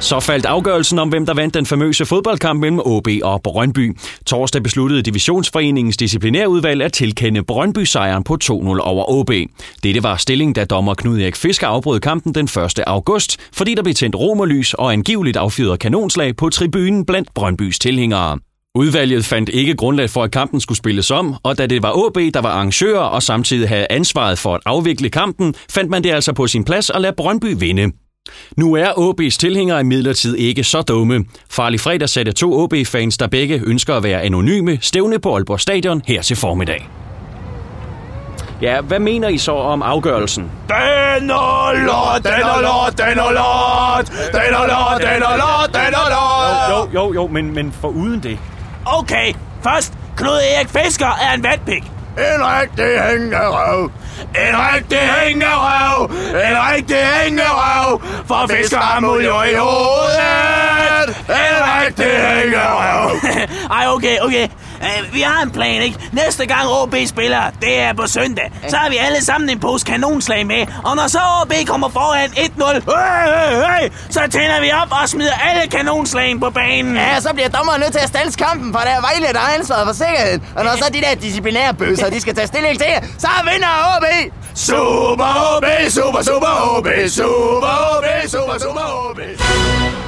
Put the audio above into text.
Så faldt afgørelsen om, hvem der vandt den famøse fodboldkamp mellem AaB og Brøndby. Torsdag besluttede Divisionsforeningens disciplinærudvalg at tilkende Brøndby sejren på 2-0 over AaB. Dette var stillingen, da dommer Knud Erik Fisker afbrød kampen den 1. august, fordi der blev tændt romerlys og angiveligt affyret kanonslag på tribunen blandt Brøndbys tilhængere. Udvalget fandt ikke grundlag for, at kampen skulle spilles om, og da det var AaB, der var arrangører og samtidig havde ansvaret for at afvikle kampen, fandt man det altså på sin plads at lade Brøndby vinde. Nu er AaB's tilhængere imidlertid ikke så dumme. Farlig fredag satte 2 AaB-fans, der begge ønsker at være anonyme, stævne på Aalborg Stadion her til formiddag. Ja, hvad mener I så om afgørelsen? Den er lort. Jo, men foruden det. Okay, først, Knud Erik Fisker er en vatpik. En rigtig hængerøv. For Fisker har mul jo i hovedet. En rigtig hængerøv. Ej, okay. Vi har en plan, ikke? Næste gang AaB spiller, det er på søndag. Så har vi alle sammen en pose kanonslag med. Og når så AaB kommer foran 1-0, så tænder vi op og smider alle kanonslagen på banen. Ja, så bliver dommeren nødt til at standse kampen, for der er Vejle, der har ansvaret for sikkerheden. Og når så de der disciplinære bøsser, de skal tage stilling til, så vinder AaB. Super AaB, super AaB, super AaB.